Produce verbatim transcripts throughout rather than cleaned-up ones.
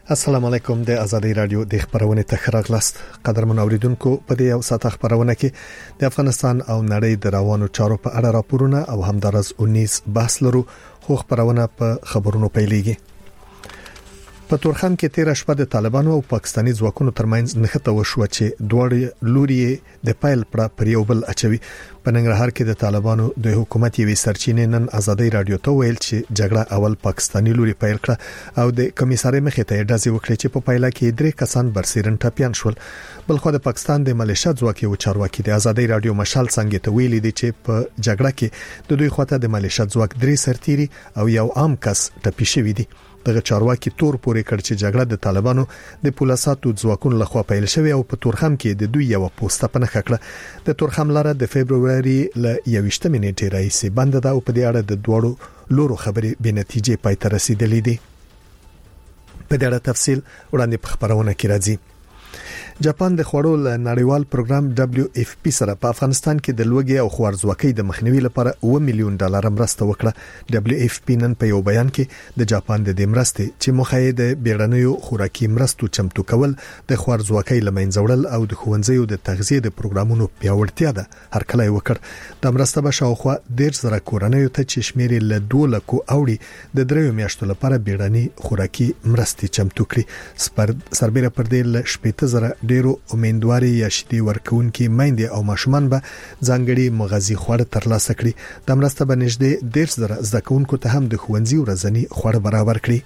السلام علیکم د ازادي رادیو د خبرونه تخراغلاست قدرمن اوریدونکو په دې یو ساعت خبرونه کې د افغانستان او نړۍ د روانو چارو په اړه راپورونه او همدارس انیس بحث لرو خو خبرونه په خبرونو پیلېږي. په تورخم کې تیر شپه د طالبانو او پاکستاني ځواکونو ترمنځ نښته وشو چې دوه لوري د پایل پر پریوبل اچوي. په ننګرهار کې د طالبانو د حکومت یوې سرچینې نن ازادي رادیو ته ویل چې جګړه اول پاکستاني لوري پیل کړه او د کمیسارې مخې ته ډزې وکړې چې په پایله کې درې کسان برسیرن ټاپیان شول. بلخو د پاکستان د ملیشیا ځواکي او چارواکي د ازادي رادیو مشال څنګه ته ویلي دي چې په جګړه کې د دوی خواته د ملیشیا ځواک درې سرتيري او یو عام کس ټپي شوی دي. دغه چارواکي تور پورې کړ چې جګړه د طالبانو د پولیساتو ځواکونو لخوا پیل شوې او په تورخم کې د دوی یو پوسټه پنه کړه. د تورخم لاره د فبرवरी ل یوشتمې نیټې راځي بند ده او په دې اړه د دوړو لورو خبرې به نتیجې پای ته رسیدلې دي. په دې اړه تفصیل وړاندې په خبرونه کې راځي. جاپان د خوړو نړیوال پروګرام دبليو اف پی سره په افغانستان کې د لوګي او خوارځواکۍ د مخنیوي لپاره اوه میلیون ډالر مرسته وکړه. دبليو اف پی نن په یو بیان کې د جاپان د دې مرستې چې مخه د بیړنیو خوراکي مرستو چمتو کول د خوارځواکۍ لمنځه وړل او د ښوونځیو د تغذیه د پروګرامونو پیاوړتیا ده هر کله وکړ. د مرسته به شاوخوا ډیر زره کورنیو ته چې شمیرې له دوه لکو اوړي د دریو میاشتو لپاره بیړنی خوراکي مرستې چمتو کړي. سربېره پر دې ل شپږ زره ډیرو امیندواري یا شتي ورکونکي میندې او ماشومان به ځانګړي مغذي خواړه ترلاسه کړي. د مرسته به نږدې ډیر زره زده کوونکو ته هم د ښوونځي ورځنی خواړه برابر کړي.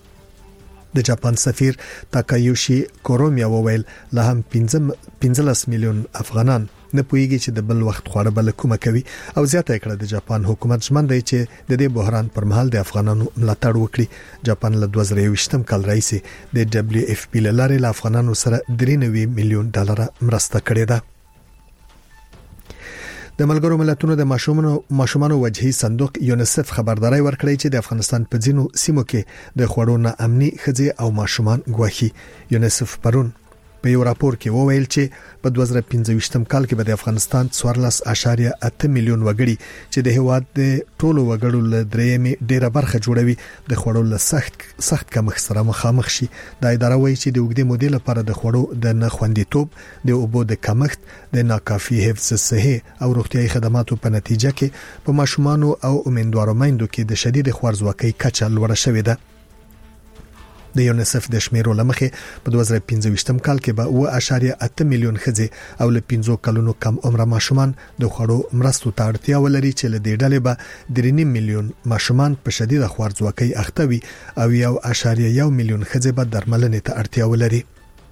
د جاپان سفیر تاکایوشي کورومیا وویل له هم پنځلس میلیون افغانان نه پوهیږي چې د بل وخت خواړه بل کومه کوي او زیاته کړه د جاپان حکومت ژمن دی چې د دې بحران پر مهال د افغانانو ملاتړ وکړي. جاپان له دوه زره یوویشتم کال راځي د دبليو اف پی لاره له افغانانو سره درې نوي میلیون ډالر مرسته کړې ده. د ملګرو ملتونو د ماشومانو ماشومانو وجهي صندوق یونیسف خبرداري ورکړی چې د افغانستان په ځینو سیمو کې د خوړو نه امني خځې او ماشومان ګواخي. یونیسف پرون په یو راپور کې وویل چې په دوه زره پنځه کال کې به د افغانستان څوارلس اعشاریه اته میلیون وګړي چې د هیواد د ټولو وګړو له درېمې ډیره برخه جوړوي د خوړو له سخت سخت کمښت سره مخامخ شي. د اداره وایي چې د وګړي مودیل لپاره د خوړو د نه خوندیتوب د اوبو د کمښت د ناکافي حفظ صحي او روغتيایي خدماتو په نتیجه کې په ماشومان او امیندوارو میندو کې د شدید خوارځواکۍ کچه لوړه شوې ده. د یونیسف د شمیرو لمخې په دوه زره پنځه کال کې به اوه اعشاریه اته میلیون ښځې او له پنځه کلونو کم عمره ماشومان د خوړو مرستو ته اړتیا ولري چې له دې ډلې به درې نیم میلیون ماشومان په شدید خوارځواکۍ اخته وي او یو اعشاریه یو میلیون ښځې به درملنې ته اړتیا ولري.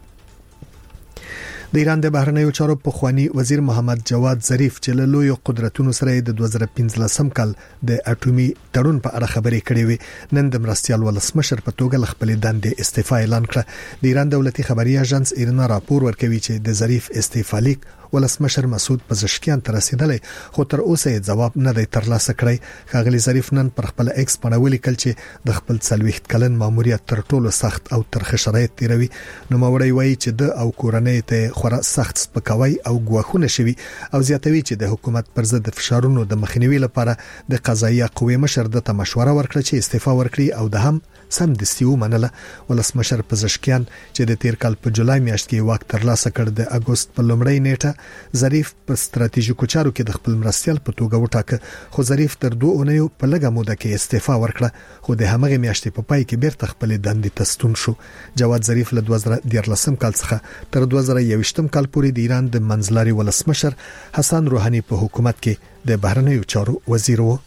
د ایران د بهرنیو چارو پخوانی وزیر محمد جواد ظریف چې له لوی قدرتونو سره د دوه زره پنځلسم کال د اټومي تړون په اړه خبرې کړې وي نن د مرستيال ولسمشر په توګه خپل دندې استعفا اعلان کړه. د ایران دولتي خبري اژانس ایرنا راپور ورکوي چې د ظریف استعفا لیک ولسمشر مسعود پزشکیان ته رسیدلې خو تر اوسه جواب نه دی ترلاسه کړی. ښاغلي ظریف نن پر خپل ایکس باندې ولیکل چې د خپل څلوېښت کلن ماموریت تر ټولو سخت او ترخه شرایط تیروي. نو موري وایي چې د او کورنۍ ته خورا سخت سپکاوی او ګواښونه شوي او زیاتوي چې د حکومت پر ضد فشارونو د مخنیوي لپاره د قضایي قوې مشر د مشوره ورکړه چې استعفا ورکړي او د هم سم د سیو منله. ولسمشر پزشکیان چې د تیر کال په جولای میاشت کې واک ترلاسه کړ د اگست په لومړۍ نیټه ظریف په ستراتیژیکو چارو کې د خپل مرستيال په توګه وټاکه خو ظریف تر دوه اونیو په لږه موده کې استعفا ورکړه خو د همغه میاشتې په پای کې بیرته خپل دندې ته ستون شو. جواد ظریف له دوه زره دیارلسم کال څخه تر دوه زره یوویشتم کال پورې د ایران د منځلاري ولسمشر حسن روحاني په حکومت کې د بهرنیو چارو وزیر و.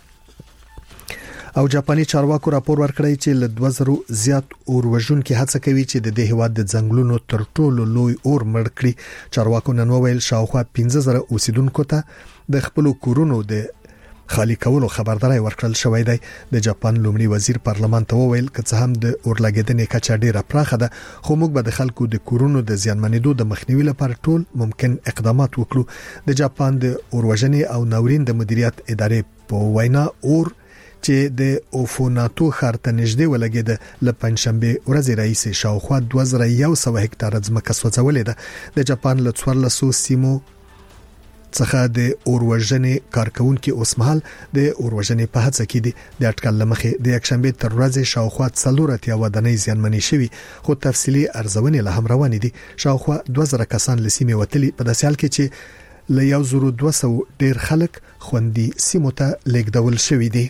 او جاپاني چارواکو راپور ورکړی چې له دوه زره زیات اور وژونکو هڅه کوي چې د دې هواد د ځنګلونو تر ټولو لوی اور مړ کړي. چارواکو نن وویل شاوخوا پنځه زره اوسیدونکو ته د خپل کورونو د خالی کولو خبرداري ورکړل شوې ده. د جاپان لومړي وزیر پارلمان ته وویل چې هم د اورلګیدنې کچه ډیره پراخه ده خو موږ به د خلکو د کورونو د زیانمنېدو د مخنیوي لپاره ټول ممکن اقدامات وکړو. د جاپان د اوروژنې او ناورین د مدیریت ادارې په وینا اور چې د اوفوناتو خارته نږدې ولګید ل پنځشنبه ورځ رئیس شاوخوا دوه زره یو سوه هکتار ځمکه سوځولې ده. د جاپان له څوارلسو سیمو څخه د اوروژنې کارکونکو اوسمهال د اوروژنې په هڅه کې دي د اټکل لمخې د یکشنبه تر ورځې شاوخوا څلورتیا ودانۍ زیانمنې شوي خو تفصیلی ارزونې له هم روان دي. شاوخوا دوه زره کسان لسیمه وتلي په داسې حال کې چې له یو زره دوه سوه ډیر خلک خوندي سیمو ته لیږدول شوي دي.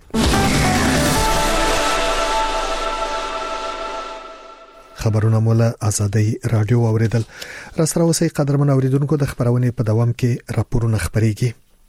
خبرونه مولا ازادي رادیو اوریدل. را سره اوسئ قدرمن اوریدونکو د خبرونه په دوام کې راپورونه خبريږي.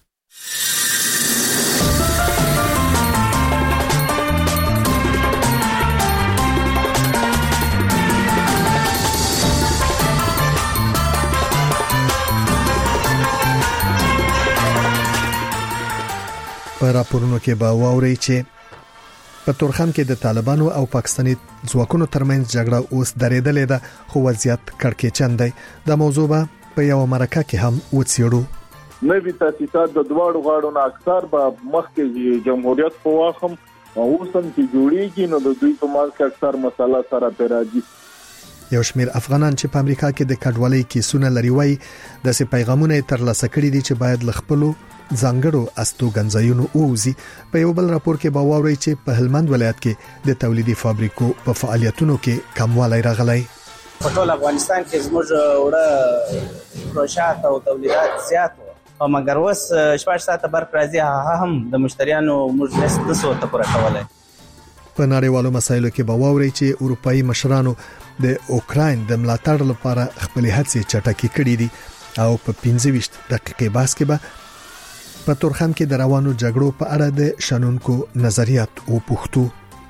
په راپورونو کې به واوري چې په تورخم کې د طالبانو او پاکستاني ځواکونو ترمنځ جګړه اوس درېدلې ده خو وضعیت کړکېچن دی. د موضوع به په یو مرکه کې هم وڅېړو. نوې تاسیسات د دواړو غاړو نه اکثر به مخکې جمهوریت په واخم اوسم چې جوړیږي نو د دوی په مال کې اکثر مسله سره پیراجي. یو شمیر افغانان چې په امریکا کې د کډوالۍ کیسونه لري وای د سي پیغامونه ترلاسه کړي دي چې باید لخپلو ځانګړو استوګنځایونو اوزي. په یو بل راپور کې باوري چې په هلمند ولایت کې د تولیدي فابریکو په فعالیتونو کې کموالی راغلی. په ټول افغانستان کې زموږ وړه پروژات او تولیدات زیات او مګر اوس شپږ ساعته برق راځي هم د مشتریانو موږ د څه ته پوره کولای. په نړیوالو مسایلو کې باوري چې اروپאי مشرانو د اوکراین د ملاتړ لپاره خپل هڅې چټکې کړې دي او په پنځه ویشت دقیقې بحث کې به په تورخم کې د روانو جګړو په اړه د شنونکو نظریات او پوښتو.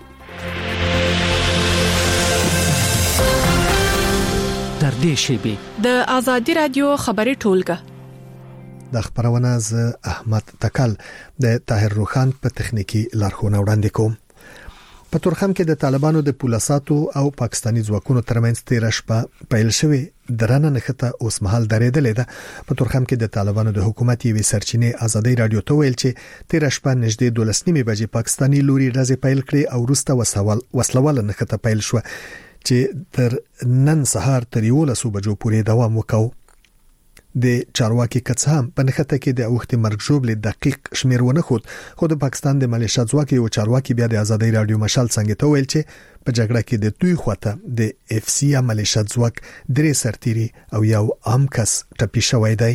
تر دې شیبې د ازادي رادیو خبري ټولګه د خبرونه ز احمد تکل د طاهر روخان په تخنیکی لارښوونه وړاندې کوم. په تورخم کې د طالبانو د پولیساتو او پاکستاني ځواکونو ترمنځ تیر شپه پیل شوی درنه نخته اوس مهال درېدلې ده. په تورخم کې د طالبانو د حکومت یوې سرچینې ازادي رادیو ته ویل چې تیر شپه نږدې دولس نیمه بجې پاکستاني لوري ډزې پیل کړې او وروسته وسوال وسلوال نخته پیل شو چې تر نن سهار تر یولس بجو پورې دوام وکاو. د چارواکي کڅام په نخته کې د اوخت مرګ جوړل دقیق شمیرونه خود خو د پاکستان د ملیشیا ځواک یو چارواکي بیا د ازادي رادیو مشال څنګه ته ویل چې په جګړه کې د دوی خواته د اف سی ملیشیا ځواک درې سرتيري او یو عام کس ټپي شوی دی.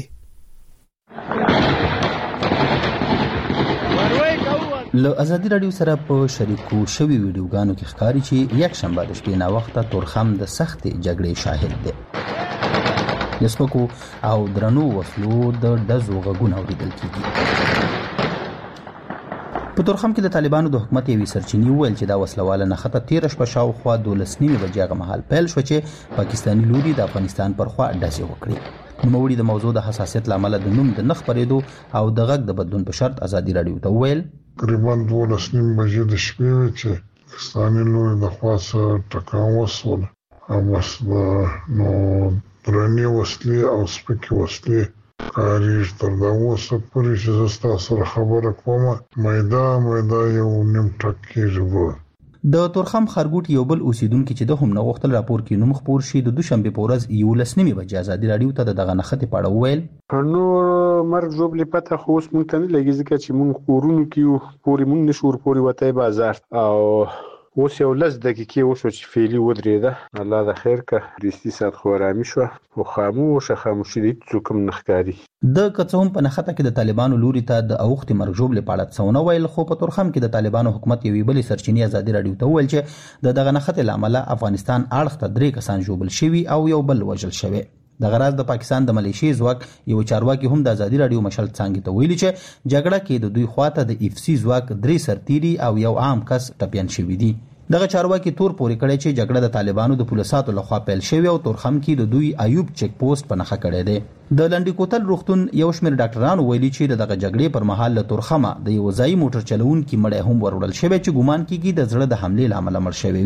له ازادي رادیو سره په شریکو شوی ویډیوګانو کې ښکاري چې یک شنبه د شپې نا وخته تورخم د سخت جګړې شاهد دی. د سپکو او درنو وسلو د ډزو غږونه اوریدل کیږي. په تورخم کې د طالبانو د حکومت یوې سرچینې ویل چې دا وسلواله نخته تیر شپه شاوخوا دولس نیمه بجې هغه مهال پیل شو چې پاکستاني لوري د افغانستان پر خوا ډزې وکړي. نوموړي د موضوع د حساسیت لامل د نوم د نخ پرېدو او د غږ د بدلون په شرط ازادي رادیو ته ویل تقریبا دولس نیمه بجې د شپې وې چې پاکستاني لوري د خوا څخه ټکان وسول او بس نو درنې وسلې او سپکې وسلې کاریږي. تر دا اوسه پورې چې زه ستاسو سره خبره کوم میدا میدا یو نیم ټکېږي. د تورخم خرګوټ یو بل اوسیدونکو چې د هم نه غوښتل راپور کې نوم خبر شي د دوشنبه په ورځ یولس نیمه بجې ازادي رادیو ته دغه نخته پاړه ویل نو مرګ جوړلې پته خو اوس مونږ ته نه لګي ځکه چې مونږ کورونو کې پورې مونږ نشور پورې وته بازار او اوس یو لس دقیقې وشو چې فعلی ودرېده. الله د خیر که دستي سات خو آرامي شوه خو خاموشه خاموشي دي څوک هم نه ښکاري. د کڅوم په نخته کې د طالبانو لوري ته د اوخت مرګ جوړلې په اړه څونه ویل خو په تورخم کې د طالبانو حکومت یوې بلې سرچینې ازادي رادیو ته ویل چې د دغه نخته لامل افغانستان اړخ ته درې کسان جوړل شوي او یو بل وژل شوی. د غراز د پاکستان د ملیشي ځواک یو چارواکي هم د ازادي رادیو مشال څنګه ته ویلي چې جګړه کې د دوی خواته د اف سی ځواک درې سرتيري او یو عام کس ټپيان شوی دي. دغه چارواکي تور پورې کړی چې جګړه د طالبانو د پولیساتو لخوا پیل شوې او تورخم کې د دوی ایوب چیک پوسټ په نخښه کړی دی. د لنډی کوتل روغتون یو شمېر ډاکټرانو ویلي چې دغه جګړې پر مهال له تورخمه د یو ځای موټر چلونکي مړی هم وروړل شوی چې ګومان کیږي د زړه د حملې له امله مړ شوی وي.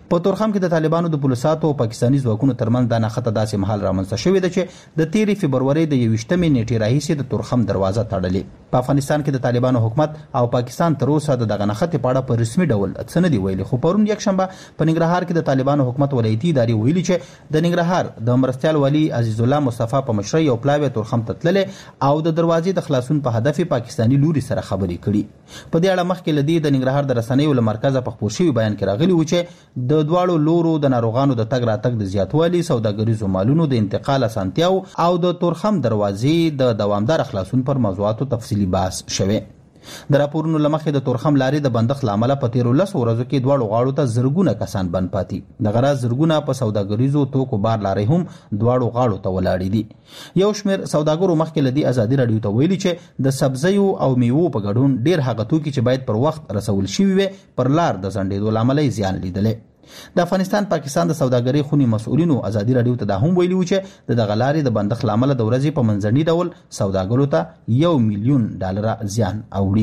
په تورخم کې د طالبانو د پولیساتو او پاکستاني ځواکونو ترمنځ د نښته داسې مهال رامنځته شوې ده چې د تیرې فبرورۍ د یویشتمې نیټې راهیسې د تورخم دروازه تړلې. په افغانستان کې د طالبانو حکومت او پاکستان تر اوسه د دغه نښتې په اړه په رسمي ډول څه نه دي ویلي، خو پرون یکشنبه په ننګرهار کې د طالبانو حکومت ولایتي ادارې ویلي چې د ننګرهار د مرستیال والي عزیز الله مصطفی په مشرۍ یو پلاوی تورخم ته تللې او د دروازې د خلاصون په هدف پاکستاني لوري سره خبرې کړي. په دې اړه مخکې له دې د ننګرهار د رسنیو له مرکزه په خپور شوي بیان کې راغلي و چې د دواړو لورو د ناروغانو د تګ راتګ د زیاتوالي، سوداګریزو مالونو د انتقال اسانتیاو او د تورخم دروازې د دوامدار خلاصون پر موضوعاتو تفصیلي بحث شوی. د راپورونو له مخې د تورخم لارې د بندښت له امله په تیرو لسو ورځو کې دواړو غاړو ته زرګونه کسان بند پاتې. دغه راز زرګونه په سوداګریزو توکو بار لارې هم دواړو غاړو ته ولاړې دي. یو شمېر سوداګرو مخکې له دې ازادي راډیو ته ویلي چې د سبزیو او میوو په ګډون ډېر هغه توکي چې باید پر وخت رسول شوي وي پر لار د ځنډېدو له امله یې زیان لیدلی. د افغانستان پاکستان د سوداګرۍ خونې مسؤلینو ازادي راډیو ته دا هم ویلي و چې د دغه لارې د بندښت له امله د ورځې په منځني ډول سوداګرو ته یو میلیون ډالره زیان اوړي.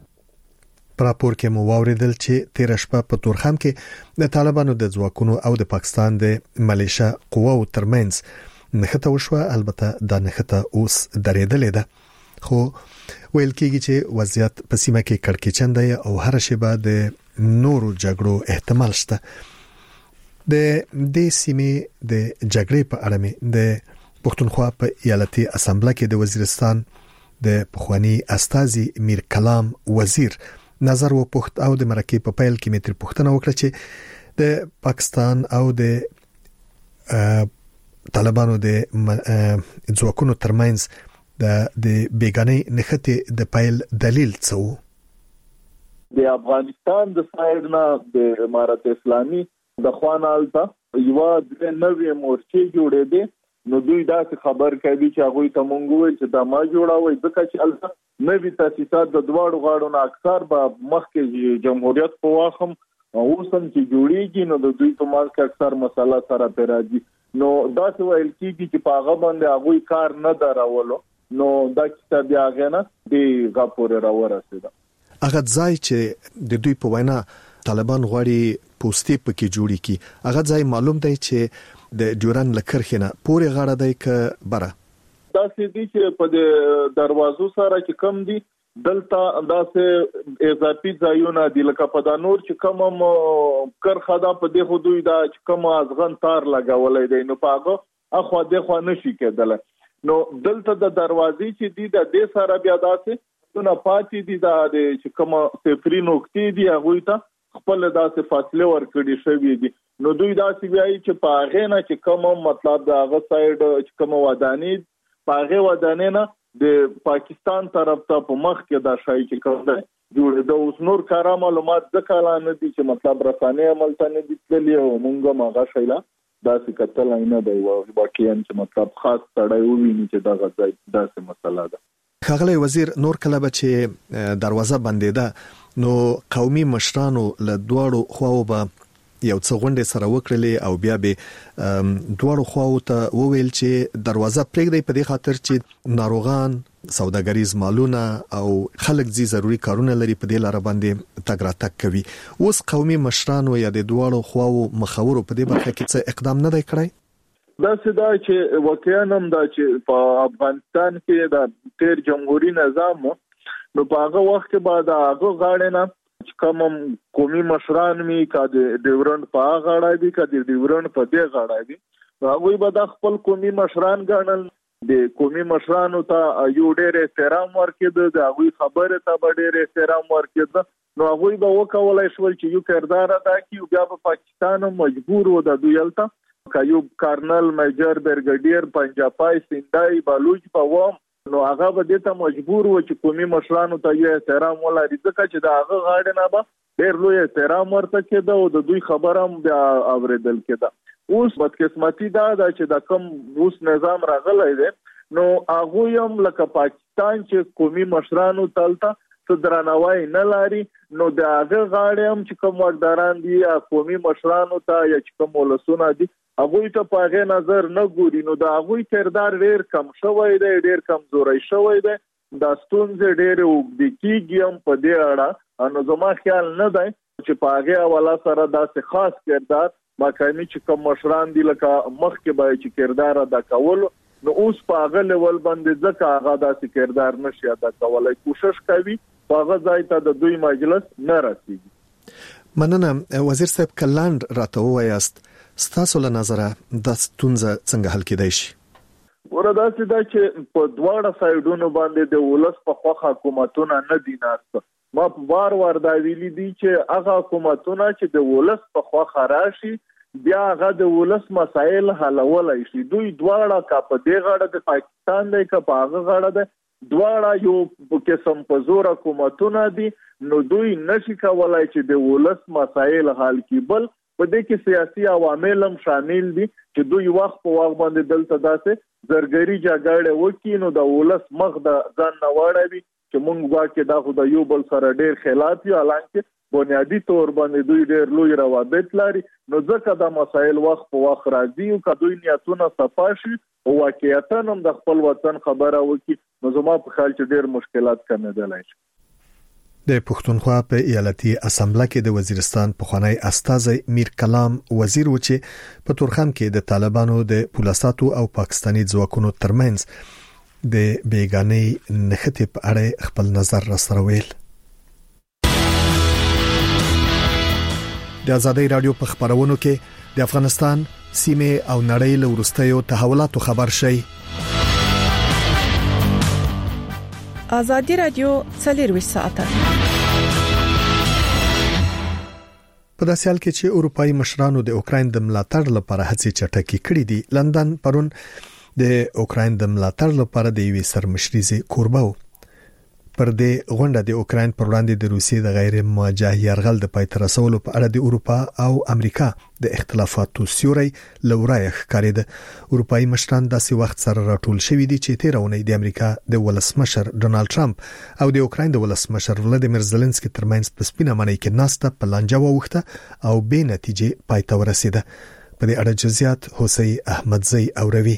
په راپور کې مو واوریدل چې تیر شپه په تورخم کې د طالبانو د ځواکونو او د پاکستان د ملیشیا قواو ترمنځ نښته وشوه. البته دا نښته اوس درېدلې ده، خو ویل کېږي چې وضعیت په سیمه کې کړکېچن دی او هر شیبه د نورو جګړو احتمال شته. د دې سیمې د جګړې په اړه مې د پښتونخوا په ایالتي اسامبله کې د وزیرستان د پخوانی استازي میر کلام وزیر نظر و پخت او د مرکې په پیل کې متر پښتنه وکړه چې د پاکستان او د طالبانو د ځواکونو ترمنځ د د بیګانې نښتې د پیل دلیل څه و؟ د افغانستان د سایډ نه د امارت اسلامي د خوانالته یو د نوې مورچې جوړې دي، نو دوی دا خبر کوي چې هغه ته مونږ ویل چې دا ما جوړاوي ځکه چې البته نوې تاسیسات د دواړو غاړو نه اکثر به مخکې جمهوریت په واخم اوسم چې جوړیږي، نو د دوی په مال کې اکثر مسله سره پیراځي. نو دا څه ویل کیږي چې په هغه باندې هغه کار نه دراولو، نو دا کتاب یې نه دی غاپور راورسېده. هغه ځای چې د دوی په وینا طالبان غواړي پوسټي پکې جوړی کی، هغه ځای معلوم دی چې د ډیورن لکرخنه پورې غاړه دی ک بره دا سې دي چې په دروازو سره چې کم دي دلته داسې اضافي ځایونه دي لکه په د نور چې کوم کرخه دا په دې خو دوی دا چې کوم ازغن تار لګولای دی، نو پاغه اخو د خو نشي کېدل. نو دلته د دروازې چې دي د دې سره بیا داسې نو پاتې دي دا چې کوم صفري نقطې دي هغه ته خپل داسې فاصله ورکړي شوی دي. نو دوی داسې وایي چې په هغه نه چې کوم مطلب دا هغه سایډ چې کوم ودانې په هغه ودانې نه د پاکستان طرف ته په مخ کې دا شای چې کوم دی جوړ د اوس نور کارا معلومات ځکه لانه دي چې مطلب رسانه عمل ته نه دي تللی او مونږه ماغه شایلا داسې کتل نه دی واقعا چې مطلب خاص تړای وویني چې دا غځای داسې مسله ده. خغلی وزیر نور کله به چې دروازه بندیده نو قومي مشرانو له دواړو خواو به یو څه غونډه سره وکړلې او بیا به دواړو خواو ته وویل چې دروازه پرېږدي په دې خاطر چې ناروغان، سوداګریز مالونه او خلک زی ضروری کارونه لري په دې لار باندې تګ راتګ کوي. اوس قومي مشرانو یا د دواړو خواو مخاورو په دې برخه کې څه اقدام نه دی کړی؟ دا څه دا چې واقعا هم دا چې په افغانستان کې د تیر جمهوریت نظام نو په هغه وخت کې بعد هغه غاړه نه کوم قومي مشران می کا د ډیورنډ په غاړه دي کا د ډیورنډ په دې غاړه دي، هغه به د خپل قومي مشران ګڼل، د قومي مشرانو ته یو ډېر احترام ورکړي، د هغه خبره ته به ډېر احترام ورکړي، نو هغه به وکولای شول چې یو کردار ادا کړي. بیا په پاکستان مجبور و د دویلته کایوب کارنل میجر برګډیر پنجاپای سیندای بلوچ په وام، نو هغه به د ته مجبور و چې قومي مشرانو ته یې احترام ولري ځکه چې دا هغه غاړه نه به ډېر لوی احترام ورته کېده او د دوی خبره هم بیا اوریدل کېده. اوس بدقسمتي دا ده چې د کوم اوس نظام راغلی دی نو هغه هم لکه پاکستان چې قومي مشرانو تلته څه درناوی نه لري، نو د هغه غاړه هم چې کوم واکداران دي قومي مشرانو ته یا چې کوم ولسونه دي هغه ته په هغه نظر نه ګوري، نو د هغه کردار ډېر کم شوی دی، ډېر کمزوري شوی دی، د ستونزې ډېر وګړي کېږي هم په دې اړه. نو زما خیال نه دی چې په هغه حواله سره داسې خاص کردار مقامي چې کوم مشران دي لکه مخکې به چې کردار ادا کول نو اوس په هغه لیول باندې ځکه هغه داسې کردار نشي ادا کولای کوشش کوي په هغه ځای ته د دوی مجلس نه رسیږي. مننه وزیر صاحب کلاند راته وایاست ستاسو له نظره د ستونزه څنګه حل کېدای شي؟ ورته دا چې په دواړه سایډونو باندې د ولس په خوا حکومتونه نه دي ناست. ما بار وار دا ویلي دي چې هغه حکومتونه چې د ولس په خوا خراشي بیا هغه د ولس مسایل حلولای شي. دوی دواړه کا په دې غاړه د پاکستان دی کا په هغه غاړه ده دواړه یو قسم په زور حکومتونه دي نو دوی نشي کولای چې د ولس مسایل حل کړي. بل په دې کې سیاسي عوامل هم شامل دي چې دوی وخت په وخت باندې دلته داسې زرګري جګړه وکړي نو د ولس مخ د ځان نه واړوي چې مونږ واکه دا خو د یو بل سره ډېر خلاف یو حالانکه بنیادی تور باندې دوی ډېر لوی روابط لري نو ځکه دا مسایل وخت په وخت راځي او کدوې نیتونه صفا شي او واقعیتا هم د خپل وطن خبره وکړي نو زما په خیال چې ډېر مشکلات کمېدلای شي. د پښتونخوا په ایالتي اسمبلی کې د وزیرستان پخوانی استازی میر کلام وزیر و چې په تورخم کې د طالبانو د پولیساتو او پاکستاني ځواکونو ترمنځ د بیګانۍ نښتې په اړه خپل نظر راسره ویل. د آزادۍ رادیو په خبرونو کې د افغانستان سیمه او نړۍ له ورستیو تحولاتو خبر شي. آزادۍ رادیو څلور ساعته په داسې حال کې چې اروپאי مشرانو د اوکراین د ملاتړ لپاره هڅې چټکې کړې دي. لندن پرون د اوکراین د ملاتړ لپاره د یوې سرمشريزي کوربه و. پر دې غونډه د اوکراین پر وړاندې د روسیې د غیر مواجه يرغل د پای ته رسولو په اړه د اروپا او امریکا د اختلافاتو سیوري لورای ښکارید. اروپאי مشران داسې وخت سره راټول شوي دي چې تیرونه د امریکا د ولسمشر ډونالد ټرمپ او د اوکراین د ولسمشر ولادیمیر زيلنسکي ترمنځ په سپینه معنی کې ناسته په لانجه ووخته او به نتیجه پای ته ورسیده. په دې اړه جزئیات حسین احمدزی اوروي.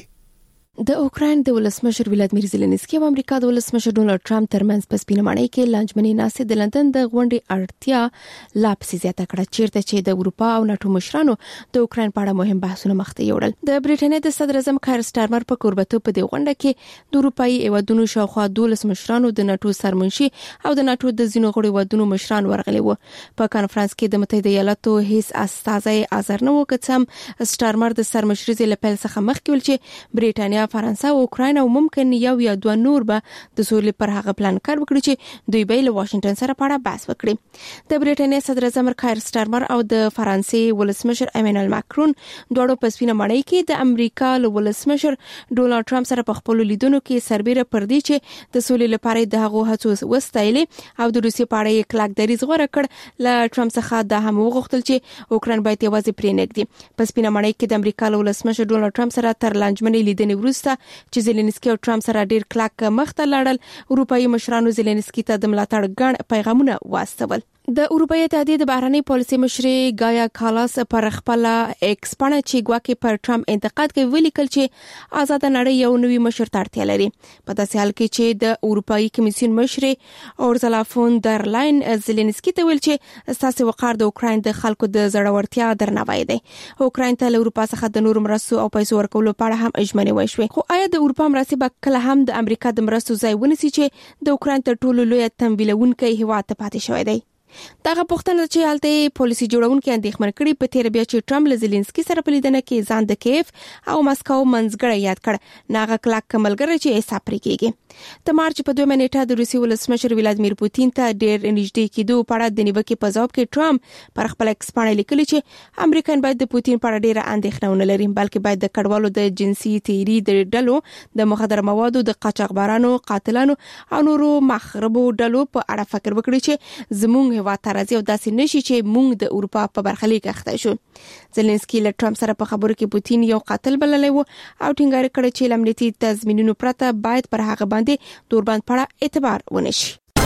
د اوکراین د ولسمشر ولادیمیر زيلنسکي او امریکا د ولسمشر ډونالد ټرمپ ترمنځ په سپینه معنی کې لانجمنې ناسې د لندن د غونډې اړتیا لا پسې زیاته کړه چیرته چې د اروپا او ناتو مشرانو د اوکراین په اړه مهم بحثونه مخته یوړل. د بریټانیا د صدر اعظم کایر سټارمر په کوربتوب په دې غونډه کې د اروپאי ایوادونو شاوخوا دولس مشرانو د ناتو سرمنشي او د ناتو د ځینو غړو ایوادونو مشران ورغلي وو. په کانفرنس کې د متحده ایالاتو هیڅ استازی حاضر نه و کڅم سټارمر د سرمشريزي لپاره څخه مخکې ول چې بریټانیا فرانسه او اوکراین او ممکن یو یا دوه نور به د سولې پر هغه پلان کار وکړي چې دوی به له واشنگټن سره په اړه بحث وکړي. د بریټانیا صدر اعظم کایر سټارمر او د فرانسې ولسمشر ایمانوئل ماکرون دواړو په سپینه معنی کې د امریکا له ولسمشر ډونالد ټرمپ سره په خپل لیدونو کې سربېره پر دې چې د سولې لپاره د هغو هڅو وستایلې او د روسي په اړه یې کلک دریځ غوړه کړ. له ټرمپ څخه د هم وغوښتل چې اوکراین باید یوازې پرې نږدې. په سپینه معنی کې د امریکا له ولسمشر ډونالد ټرمپ سره تر لانجمنې لیدنې وروسته چې زيلنسکي او ټرمپ سره ډیر کلک مخته لاړل اروپאי مشرانو زيلنسکي ته د ملاتړ غږ پیغامونه واستول. د اروپאי اتحادیې د بهرنی پالیسي مشري گایا کالاس پر خپل ایکس پاڼه چې ګواکې پر ټرمپ انتقاد کوي ولیکل چې آزاد نړۍ یو نوې مشر ته اړتیا لري. په داسې حال کې چې د اروپאי کمیسیون مشري اورزلا فون در لاین زيلنسکي ته ویل چې ستاسو وقار د اوکراین د خلکو د زړورتیا درناوی دی. اوکراین ته له اروپا څخه د نور مرستو او پیسو ورکولو په اړه هم اجمنه وشوي. خو آیا د اروپا مرستې به کله هم د امریکا د مرستو ځای ونیسي چې د اوکراین تر ټولو لوی تمویلونکي هیواد ته پاتې شوی دی؟ دغه پوښتنه چې حالته پالیسي جوړونکي اندېښمن کړي په تیر بیا چې ټرمپ له زيلنسکي سره په لیدنه کې ځان د کیف او مسکو منځګړی یاد کړ ناغه کلک کملګری چې حساب پرې کېږي. د مارچ په دوه نیټه د روسي ولسمشر ولادیمیر پوتین ته ډېر نږدې کېدو په اړه د نیوکې په ځواب کې ټرمپ پر خپل ایکس پاڼه لیکلي چې امریکایان باید د پوتین په اړه ډېره اندېښنه ونه لري بلکې باید د کډوالو د جنسي تیری د ډلو د مخدر موادو د قاچاقبرانو قاتلانو او نورو مخربو ډلو په اړه فکر وکړي چې زموږ هیواد ته راځي او داسې نشي چې موږ د اروپا په برخلیک اخته شو. زيلنسکي له ټرمپ سره په خبرو کې پوتین یو قاتل بللی و او ټینګار کړی چې امنیتي تضمینونو پرته باید پر هغه باندې دوربند پړه اعتبار ونشي.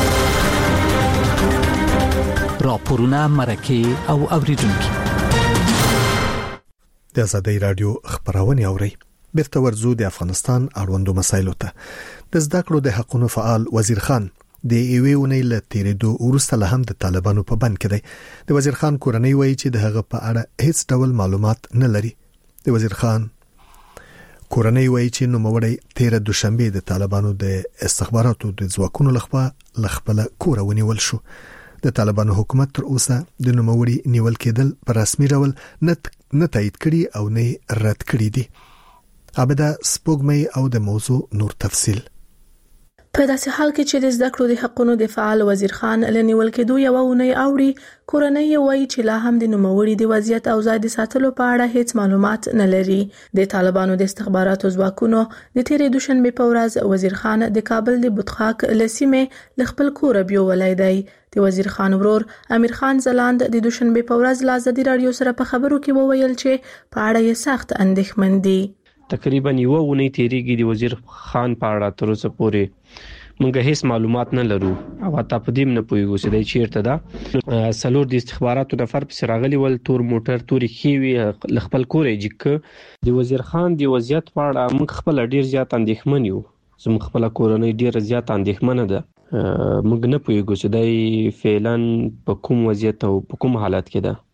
راپورونه مرکه او اوریدونکو د آزادۍ رادیو خبرونه اوري. بیرته ورزو د افغانستان اړوندو مسایلو ته. د زده کړو د حقوقو فعال وزیر خان د ایوې ونې له تیرېدو وروسته له هم د طالبانو په بند کې دی. د وزیر خان کورنۍ وایي چې د هغه په اړه هیڅ ډول معلومات نه لري. د وزیر خان کورنۍ وایي چې نوموړی تیر دوشنبه د طالبانو د استخباراتو د ځواکونو لخوا لخپل کور ونیول شو. د طالبانو حکومت تر اوسه د نوموړي نیول کېدل په رسمي ډول نه نه تایید کړي او نه رد کړي دي. عبدا سپوږمۍ او د موضوع نور تفصیل. په داسې حال کې چې د زده کړو د حقونو د فعال وزیر خان لنیول کېدو یو ونې اوړي، کورنۍ وایي چې لا هم د نوموړي د وضعیت او ځای د ساتلو په اړه هیڅ معلومات نه لري. د طالبانو د استخباراتو ځواکونو د تیرې دوشنبه په ورځ وزیر خان د کابل د بوتخاک لسیمه ل خپل کور بیولای دی. د وزیر خان ورور امیر خان زلاند د دوشنبه په ورځ له ازادي رادیو سره په خبرو کې وویل چې په اړه یې سخت اندېښمن دي. تقریبا یو ونې تیریږي د وزیر خان په اړه تر اوسه پورې موږ هیڅ معلومات نه لرو او حتی په دې نه پوهیږو چې د چیرته ده. سلور د استخباراتو نفر په راغلي ول تور موټر توري خيوي خپل کورې جک د وزیر خان د وضعیت په اړه موږ خپل ډیر زیات اندېښمن یو. زموږ خپل کورنۍ ډیر زیات اندېښمنه ده. موږ نه پوهیږو چې د فعلا په کوم وضعیت او په کوم حالت کې ده.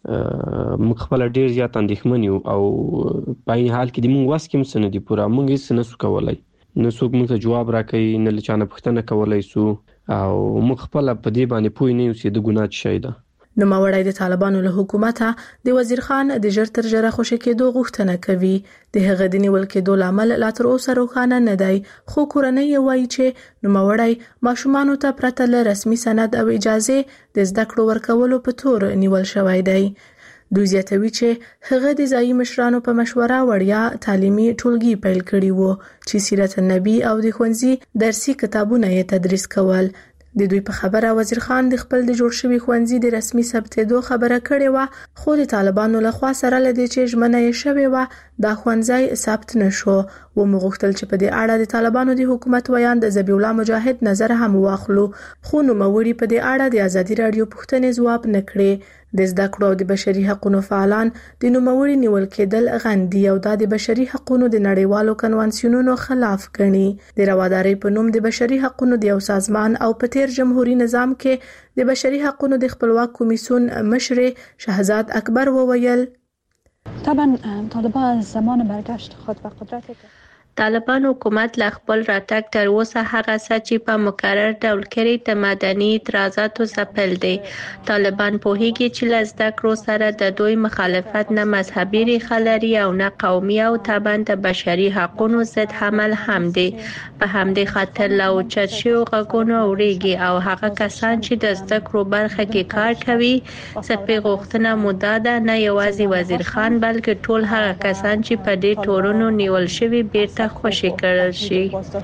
موږ خپل ډیر زیات اندېښمن یو او په این حال کې د موږ واس کې مسنه دي پورا موږ هیڅ نه سو کولای. نه څوک موږ ته جواب راکړي، نه لچانه پوښتنه کولای سو او موږ خپل په دې باندې پوه نه یو چې د ګناه څه شي ده. نوموړی د طالبانو له حکومته د وزیر خان د ژر تر ژره خوشی کېدو غوښتنه کوي. د هغه د نیول کېدو لامل لا تر اوسه روښانه نه دی، خو کورنۍ وایي چې نوموړی ماشومانو ته پرته له رسمي سند او اجازه د زده کړو ورکولو په تور نیول شوی دی. دوی زیاتوي چې هغه د ځایي مشرانو په مشوره وړیا تعلیمي ټولګي پیل کړي وو چې سیرت النبی او د ښوونځي درسي کتابونه یې تدریس کول. د دوی په خبره وزیر خان د خپل د جوړ شوي ښوونځي د رسمي ثبتېدو خبره کړې وه، خو د طالبانو لخوا سره لدې چې ژمنه یې شوې وه دا ښوونځی ثبت نشو. ومو غوښتل چې په دې اړه د طالبانو د حکومت ویاند ذبیح الله مجاهد نظر هم واخلو، خو نوموړي په دې اړه د ازادي رادیو پوښتنې ځواب نه کړې. د زده کړو او د بشري حقوقو فعالان د نوموړي نیول کېدل غندي او دا د بشري حقوقو د نړیوالو کنوانسیونونو خلاف ګڼي. د روادارۍ په نوم د بشري حقوقو د یو سازمان او په تیر جمهوریت نظام کې د بشري حقوقو د خپلواک کمیسیون مشر شهزاد اکبر وویل طبعا طالبان از زمان برگشت خود و قدرت طالبان حکومت له خپل راتګ تر اوسه هغه څه چې په مکرر ډول کړي د مدني اعتراضاتو ځپل دي. طالبان پوهیږي چې له زده کړو سره د دوی مخالفت نه مذهبي ریښه لري او نه قومي او طبعا د بشري حقوقو ضد عمل هم دی. په همدې خاطر له اوچت شویو غږونو اورېږي او هغه کسان چې د زده کړو برخه کې کار کوي څپې غوښتنه مو دا ده نه یوازې وزیر خان بلکې ټول هغه کسان چې په دې تورونو نیول شوي بیرته خوشی کړل شي.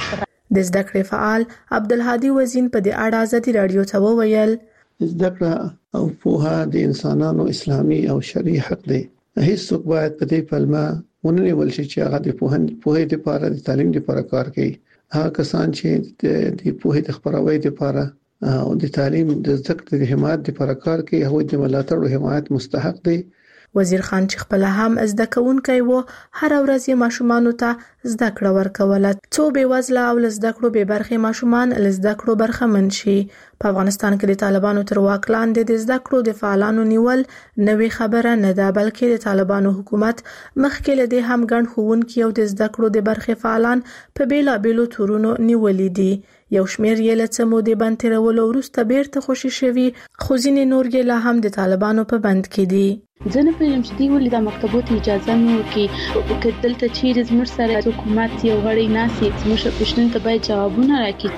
د زده کړې فعال عبدالهادي وزین په دې اړه ازادي رادیو ته وویل زده کړه او پوهه د انسانانو اسلامي او شرعي حق دی. هیڅوک باید په دې پلمه ونه نیول شي چې هغه د پوهن پوهې لپاره د تعلیم لپاره کار کوي. هغه کسان چې د پوهې د خپراوي لپاره او د تعلیم د زده کړې د حمایت لپاره کار کوي هغه د ملاتړ او حمایت مستحق دی. وزیر خان چې خپل هم زده کوونکی وو هر ورځ یې ماشومانو ته زده کړه ورکوله څو بې وزله او زده کړو بې برخې ماشومان له زده کړو برخمن شي. په افغانستان کې د طالبانو تر واک لاندې د زده کړو د فعالانو نیول نوې خبره نه ده، بلکې د طالبانو حکومت مخکې له دې هم ګڼ ښوونکي او د زده کړو د برخې فعالان په بیلابیلو تورونو نیولي دي. یو شمېر یې له څه مودې بند تېرولو وروسته بیرته خوشي شوي، خو ځینې نور یې لا هم د طالبانو په بند کې دي. زه نه پوهېږم چې دوی ولې د مکتبو ته اجازه نه ورکوي. که دلته چیرې زموږ سره حکومت یو غړی ناست زموږ پوښتنو ته باید جوابونه راکړي.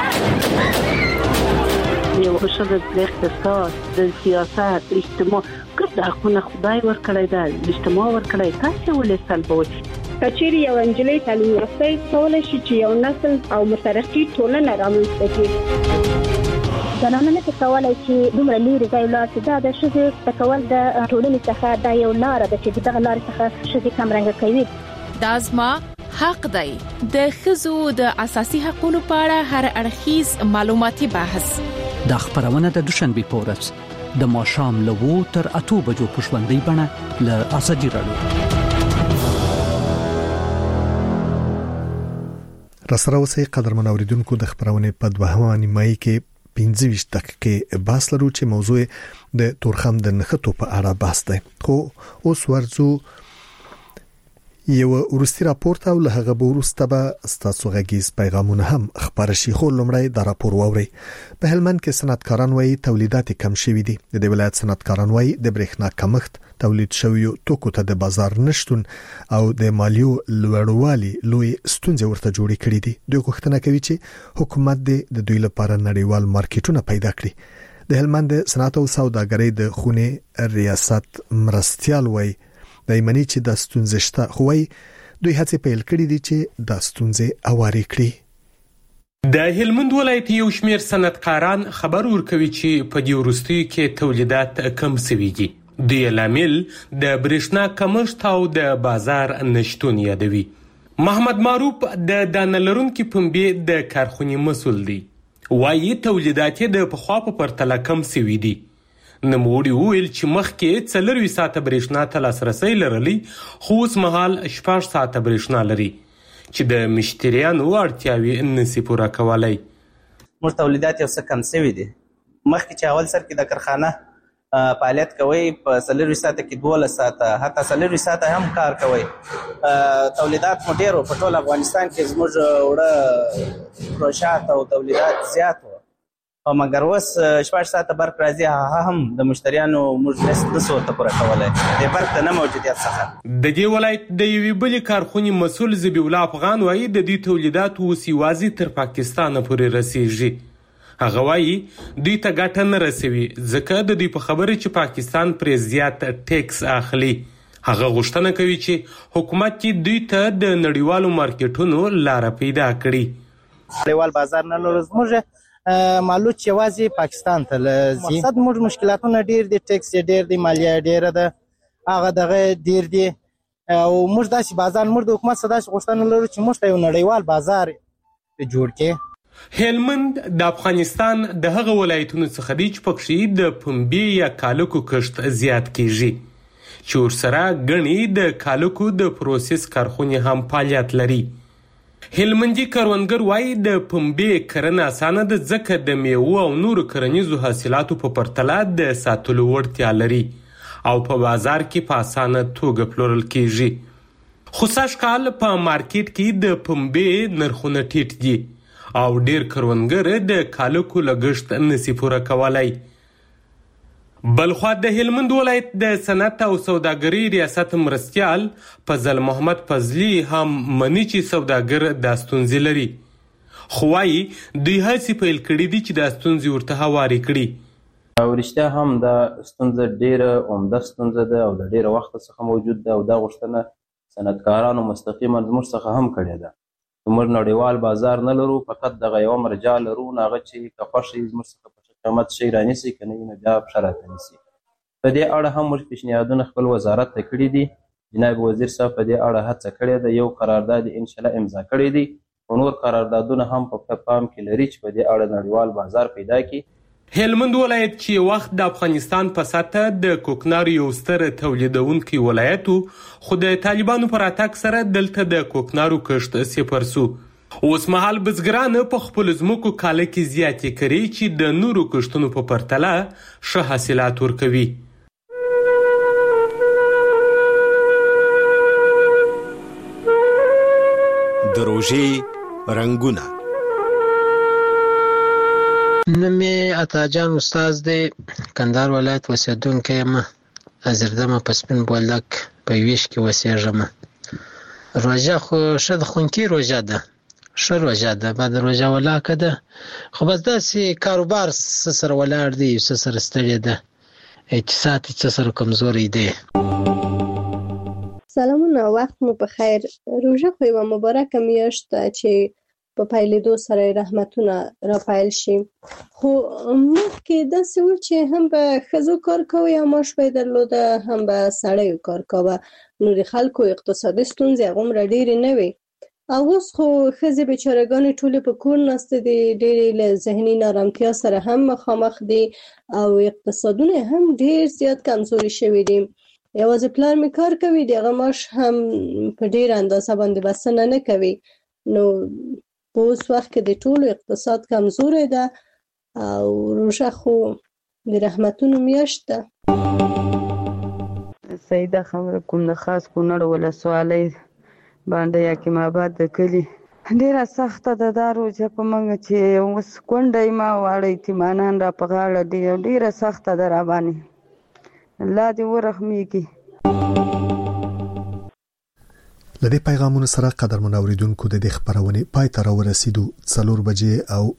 یو ښه د اقتصاد، د سیاست، اجتماع ګډ اړخونه خدای ورکړی دی، اجتماع ورکړی، تاسې ولې سلبوئ؟ کچېرې یو نجلۍ تعلیم یافته کولی شي چې یو نسل او مترقي ټولنه رامنځته کړي. زنانه نه کولای چې دومره لري ځای لاړ شي. دا د ښځې زده کول د ټولنې څخه دا یو لاره ده چې دغه لارې څخه ښځې کمرنګه کوي. دا زما حق دی. د ښځو د اساسي حقوقو په اړه هر اړخیز معلوماتي بحث د خبرونه د دوشنبه په ورځ د ماښام له وو تر اته بجو په ژوندۍ بڼه له ازادي رادیو. راسره اوسې قدرمن اوریدونکو د خبرونه په دوهمه نیمایي کې پنځه ویشت دقیقې بحث لرو چې موضوع د تورخم د نښتو په اړه بحث دی. خو اوس ورځو یو ورستي راپورټ او له هغه وروسته به ستاسو غږیز پیغامونه هم خبر شي. خو لومړی دا راپور واوري. په هلمند کې صنعتکاران وایي تولیدات کم شوي دي. د ولایت صنعتکاران وایي د برېښنا کمښت، تولید شوی توکو ته د بازار نشټون او د مالیو لوړوالي لوی ستونزې ورته جوړې کړې دي. دوی غوښتنه کوي چې حکومت د دوی لپاره نړیوال مارکیټونه پیدا کړي. د هلمند صنعت او سوداګرۍ د خونې ریاست مرستيال وایي د ایمني چې د ستونزې شته، خو دوی هڅه پیل کړې دي چې د ستونزې اواري کړي. د هلمند ولایت یو شمیر صنعتکاران خبر ورکوي چې په دې وروستیو کې تولیدات کم شوي دي. د لامل د برېښنا کمښت او د بازار نشټون یادوي. محمد معروف د دانه لرونکي پنبې د کارخونې مسؤل دی. وایي تولیدات د پخوا په پرتله کم شوي دي. نوموړي وویل چې مخکې څلروي ساعته برېښنا ته لاسرسی لرلی، خو اوس مهال شپږ ساعته برېښنا لري چې د مشتریانو اړتیاوې نشي پوره کولی. موږ تولیدات یو څه کم شوي دي. مخکې چې اول سر کې د کارخانه فعالیت کوي په څلروي ساعته کې دولس ساعته حتی څلروي ساعته هم کار کوي. تولیدات مو ډېر په ټول افغانستان کې زموږ وړه پروژات او تولیدات زیات او مګر اوس شپږ ساعته برق راځي، هغه هم د مشتریانو موږ نشو ته پوره کولی د برق د نه موجودیت څخه. د دې ولایت د یوې بلې کارخونې مسؤل ذبیح الله افغان وایي د دې تولیدات اوس یوازې تر پاکستان پورې رسیږي. هغه وایي دوی ته ګټه نه رسوي ځکه د دوی په خبره چې پاکستان پرې زیات ټیکس اخلي. هغه غوښتنه کوي چې حکومت کې دوی ته د نړیوالو مارکیټونو لاره پیدا کړي. نړیوال بازار نه لرو، زموږ مالوچ یوازې پاکستان ته لځي. مقصد موږ مشکلاتونه ډیر دي، ټیکس ډیر دي، مالیه ډیره ده، هغه دغه ډیر دي او موږ داسې بازار موږ د حکومت څخه داسې غوښتنه لرو چې موږ ته یو نړیوال بازار جوړ کړي. هلمند د افغانستان د هغه ولایتونو څخه دی چې پکې د پنبې یا کالکو کښت زیات کیږي، چې ورسره ګڼې د کالکو د پروسس کارخونې هم فعالیت لري. هلمندي کروندګر وایي د پنبې کرنه اسانه ده ځکه د میوو او نورو کرنیزو حاصلاتو په پرتله د ساتلو وړتیا لري او په بازار کې په اسانه توګه پلورل کیږي. خو سږ کال په مارکیټ کې د پنبې نرخونه ټیټ دي او ډیر کروندګر د کالکو لګښت نشي پوره کولی. بلخوا د هلمند ولایت د صنعت او سوداګرۍ ریاست مرستيال فضل محمد فضلی هم مني چې سوداګر د ستونزې لري، خو وايي دوی هڅې پیل کړي دي چې د ستونزې ورته هواري کړي. او رښتیا هم دا ستونزه ډیره عمده ستونزه ده او د ډیره وخت څخه موجود ده او دا غوښتنه صنعتکارانو مستقیما زموږ څخه هم کړې ده. موږ نړیوال بازار نه لرو، فقط دغه یوه مرجع لرو، هغه چې که خوښ یې زموږ څخه قیمت شي رانیسي، که نه وي نو بیا پښه راته نیسي. په دې اړه هم موږ پیشنهادونه خپل وزارت ته کړي دي. جناب وزیر صاحب په دې اړه هڅه کړې ده، یو قرارداد انشاءالله امضا کړی دی او نور قراردادونه هم په پام کې لري چې په دې اړه نړیوال بازار پیدا کړي. هلمند ولایت چې وخت د افغانستان په سطح د کوکنارو یو ستر تولیدونکي ولایت و، خو د طالبانو پر راتګ سره دلته د کوکنارو کښت صفر سو. اوس مهال بزګران په خپل ځمکو کاله کې زیاتې کړي چې د نورو کښتونو په پرتله ښه حاصلات ورکوي. د روژې رنګونه. نوم یې عطاجان استاد دی، کندهار ولایت اوسېدونکی یم. زردمه په سپین بولدک په ویش کې اوسېږم. روژه خو ښه د خونکي روژه ده، ښه روژه ده، بعد روژه ولاکه ده، خو بس داسې کاروبار څه سره ولاړ دی، څه سره ستړی ده، اقتصاد څه سره کمزوری دی. سلامونه، وخت مو په خیر. روژه خو یوه مبارکه میاشت ده چې په پیلېدو سره رحمتونه را پیل شي، خو مخکې داسې و چې هم به ښځو کار کوي او معاش به یې درلوده، هم به سړیو کار کوه، نو د خلکو اقتصادي ستونزې هغومره ډېرې نه وې. او اوس خو ښځې بیچارهګانې ټولې په کور ناستې دي، ډېرې له ذهني نارامتیا سره هم مخامخ دي او اقتصادونه هم ډېر زیات کمزوري شوي دي. یوازې پلار مې کار کوي، د هغه معاش هم په ډېره اندازه باندې بسنه نه کوي، نو په اوس وخت کې د ټولو اقتصاد کمزوري ده او روژه خو د رحمتونو میاشت ده. سیده خبره کوم د خاص کونړ ولسوالۍ باندې حکیم آباد د کلی ډیره سخته ده دا روژه په موږ چې اوس کونډه ما واړه یتیمانان را په غاړه دي او ډیره سخته ده را باندې الله دې ورحمیږي. لدې پیغامونو سره قدرمن اوریدونکو د دې خبرونه پای ته راورسېدو. څلور بجې او